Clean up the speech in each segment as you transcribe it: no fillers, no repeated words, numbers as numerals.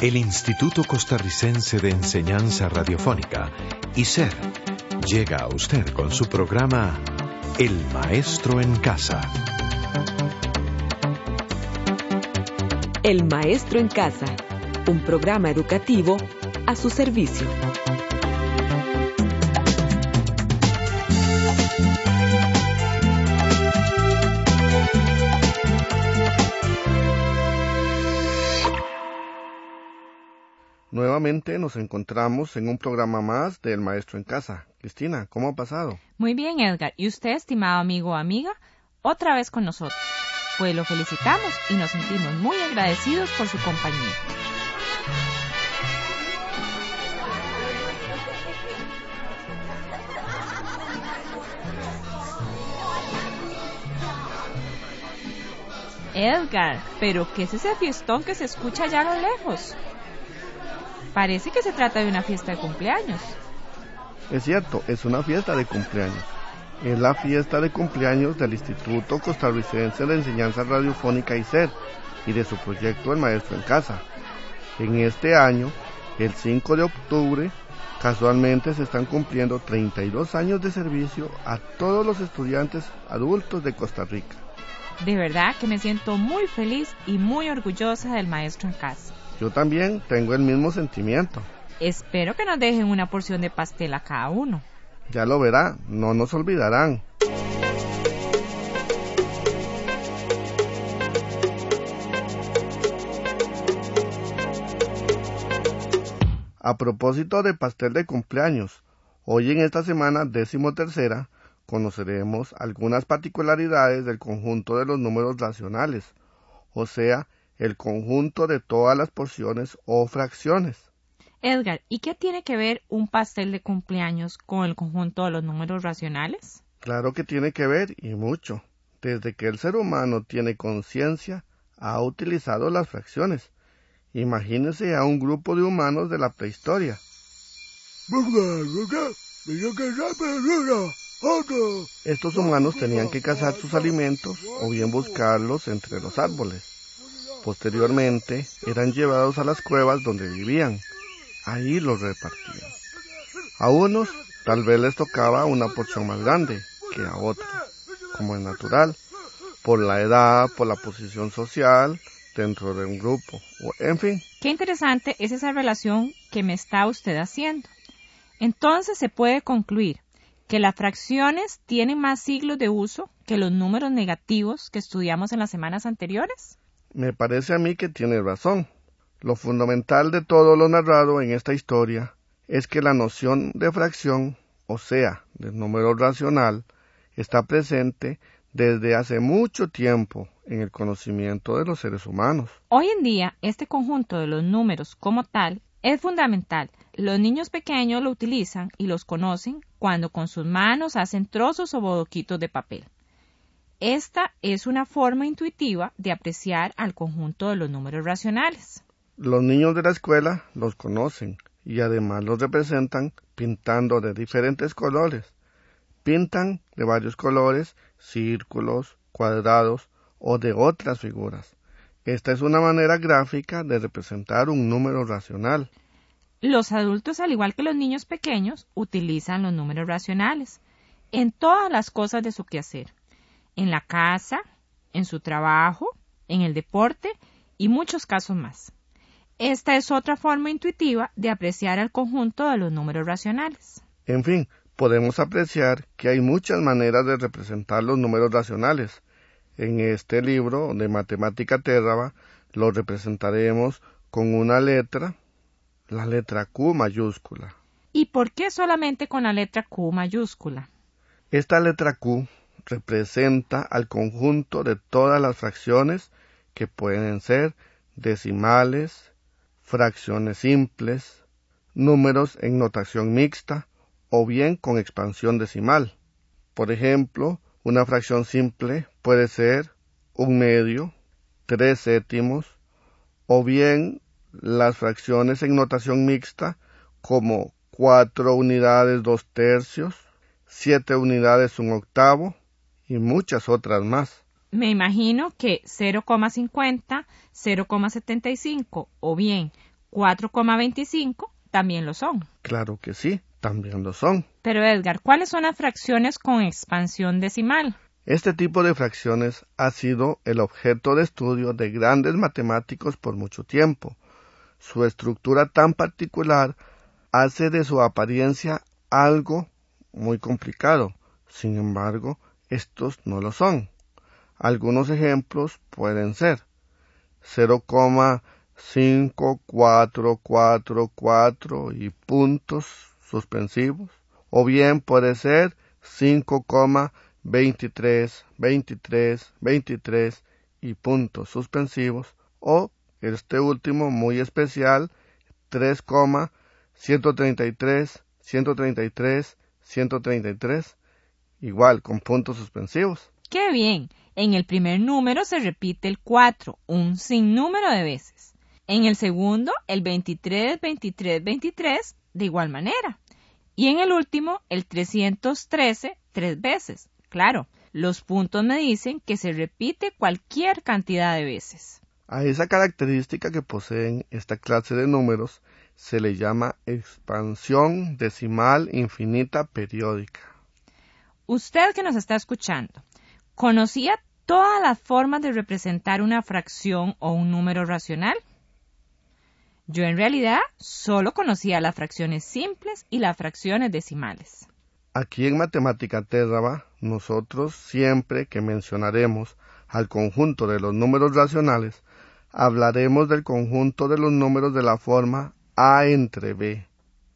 El Instituto Costarricense de Enseñanza Radiofónica, ICER, llega a usted con su programa El Maestro en Casa. El Maestro en Casa, un programa educativo a su servicio. Nuevamente nos encontramos en un programa más del Maestro en Casa. Cristina, ¿cómo ha pasado? Muy bien, Edgar. ¿Y usted, estimado amigo o amiga? Otra vez con nosotros. Pues lo felicitamos y nos sentimos muy agradecidos por su compañía. Edgar, ¿pero qué es ese fiestón que se escucha allá a lo lejos? Parece que se trata de una fiesta de cumpleaños. Es cierto, es una fiesta de cumpleaños. Es la fiesta de cumpleaños del Instituto Costarricense de Enseñanza Radiofónica ICER y de su proyecto El Maestro en Casa. En este año, el 5 de octubre, casualmente se están cumpliendo 32 años de servicio a todos los estudiantes adultos de Costa Rica. De verdad que me siento muy feliz y muy orgullosa del Maestro en Casa. Yo también tengo el mismo sentimiento. Espero que nos dejen una porción de pastel a cada uno. Ya lo verá, no nos olvidarán. A propósito de pastel de cumpleaños, hoy en esta semana 13ª conoceremos algunas particularidades del conjunto de los números racionales, o sea, el conjunto de todas las porciones o fracciones. Edgar, ¿y qué tiene que ver un pastel de cumpleaños con el conjunto de los números racionales? Claro que tiene que ver, y mucho. Desde que el ser humano tiene conciencia, ha utilizado las fracciones. Imagínese a un grupo de humanos de la prehistoria. Estos humanos tenían que cazar sus alimentos o bien buscarlos entre los árboles. Posteriormente, eran llevados a las cuevas donde vivían. Ahí los repartían. A unos tal vez les tocaba una porción más grande que a otros, como es natural, por la edad, por la posición social dentro de un grupo, en fin. Qué interesante es esa relación que me está usted haciendo. Entonces se puede concluir que las fracciones tienen más siglos de uso que los números negativos que estudiamos en las semanas anteriores. Me parece a mí que tiene razón. Lo fundamental de todo lo narrado en esta historia es que la noción de fracción, o sea, del número racional, está presente desde hace mucho tiempo en el conocimiento de los seres humanos. Hoy en día, este conjunto de los números como tal es fundamental. Los niños pequeños lo utilizan y los conocen cuando con sus manos hacen trozos o bodoquitos de papel. Esta es una forma intuitiva de apreciar al conjunto de los números racionales. Los niños de la escuela los conocen y además los representan pintando de diferentes colores. Pintan de varios colores, círculos, cuadrados o de otras figuras. Esta es una manera gráfica de representar un número racional. Los adultos, al igual que los niños pequeños, utilizan los números racionales en todas las cosas de su quehacer. En la casa, en su trabajo, en el deporte y muchos casos más. Esta es otra forma intuitiva de apreciar el conjunto de los números racionales. En fin, podemos apreciar que hay muchas maneras de representar los números racionales. En este libro de Matemática Térraba los representaremos con una letra, la letra Q mayúscula. ¿Y por qué solamente con la letra Q mayúscula? Esta letra Q representa al conjunto de todas las fracciones que pueden ser decimales, fracciones simples, números en notación mixta o bien con expansión decimal. Por ejemplo, una fracción simple puede ser 1/2, 3/7 o bien las fracciones en notación mixta como 4 unidades 2/3, 7 unidades 1/8 y muchas otras más. Me imagino que 0,50, 0,75 o bien 4,25 también lo son. Claro que sí, también lo son. Pero Edgar, ¿cuáles son las fracciones con expansión decimal? Este tipo de fracciones ha sido el objeto de estudio de grandes matemáticos por mucho tiempo. Su estructura tan particular hace de su apariencia algo muy complicado. Sin embargo, estos no lo son. Algunos ejemplos pueden ser 0,5444 y puntos suspensivos, o bien puede ser 5,23 y puntos suspensivos, o este último muy especial 3,133, igual con puntos suspensivos. ¡Qué bien! En el primer número se repite el 4 un sinnúmero de veces. En el segundo, el 23 de igual manera. Y en el último, el 313 3 veces. Claro, los puntos me dicen que se repite cualquier cantidad de veces. A esa característica que poseen esta clase de números se le llama expansión decimal infinita periódica. Usted que nos está escuchando, ¿conocía todas las formas de representar una fracción o un número racional? Yo en realidad solo conocía las fracciones simples y las fracciones decimales. Aquí en Matemática Térraba, nosotros siempre que mencionaremos al conjunto de los números racionales, hablaremos del conjunto de los números de la forma A entre B,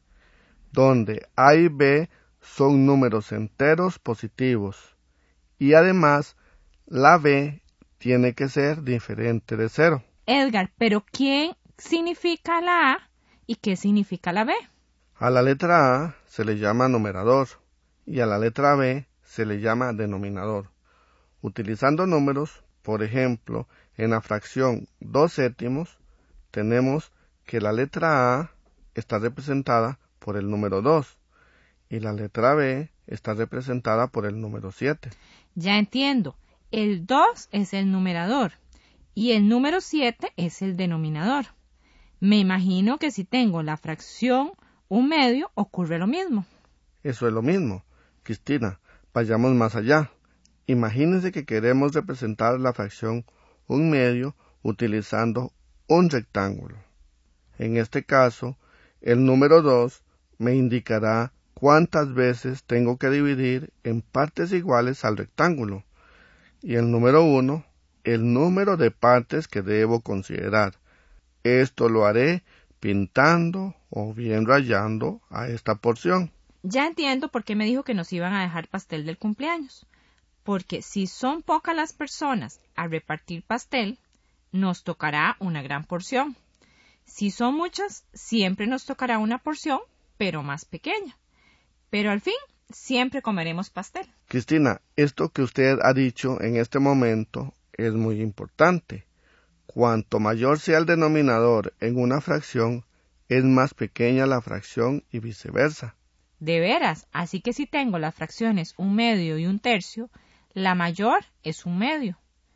donde A y B son números enteros positivos, y además la B tiene que ser diferente de 0. Edgar, ¿pero qué significa la A y qué significa la B? A la letra A se le llama numerador y a la letra B se le llama denominador. Utilizando números, por ejemplo, en la fracción 2/7 tenemos que la letra A está representada por el número 2 y la letra B está representada por el número 7. Ya entiendo, el 2 es el numerador y el número 7 es el denominador. Me imagino que si tengo la fracción 1/2 ocurre lo mismo. Eso es lo mismo. Cristina, vayamos más allá. Imagínense que queremos representar la fracción 1/2 utilizando un rectángulo. En este caso, el número 2 me indicará cuántas veces tengo que dividir en partes iguales al rectángulo. Y el número 1, el número de partes que debo considerar. Esto lo haré pintando o bien rayando a esta porción. Ya entiendo por qué me dijo que nos iban a dejar pastel del cumpleaños. Porque si son pocas las personas a repartir pastel, nos tocará una gran porción. Si son muchas, siempre nos tocará una porción, pero más pequeña. Pero al fin, siempre comeremos pastel. Cristina, esto que usted ha dicho en este momento es muy importante. Cuanto mayor sea el denominador en una fracción, es más pequeña la fracción y viceversa. De veras, así que si tengo las fracciones 1/2 y 1/3, la mayor es 1/2.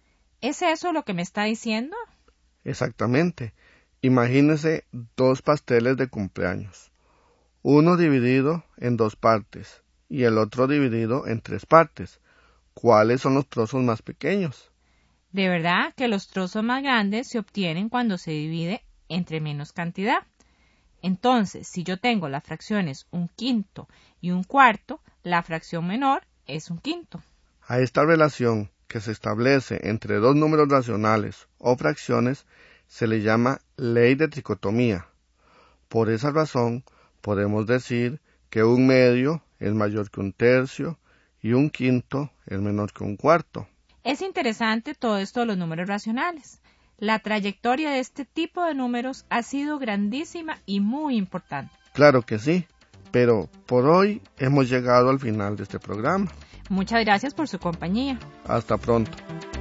¿Es eso lo que me está diciendo? Exactamente. Imagínese 2 pasteles de cumpleaños. Uno dividido en 2 partes y el otro dividido en 3 partes. ¿Cuáles son los trozos más pequeños? De verdad que los trozos más grandes se obtienen cuando se divide entre menos cantidad. Entonces, si yo tengo las fracciones 1/5 y 1/4, la fracción menor es 1/5. A esta relación que se establece entre 2 números racionales o fracciones se le llama ley de tricotomía. Por esa razón, podemos decir que 1/2 es mayor que 1/3 y 1/5 es menor que 1/4. Es interesante todo esto de los números racionales. La trayectoria de este tipo de números ha sido grandísima y muy importante. Claro que sí, pero por hoy hemos llegado al final de este programa. Muchas gracias por su compañía. Hasta pronto.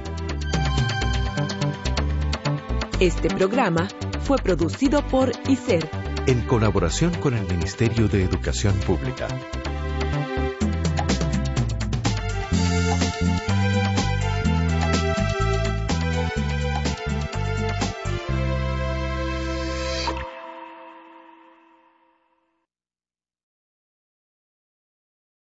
Este programa fue producido por ICER, en colaboración con el Ministerio de Educación Pública.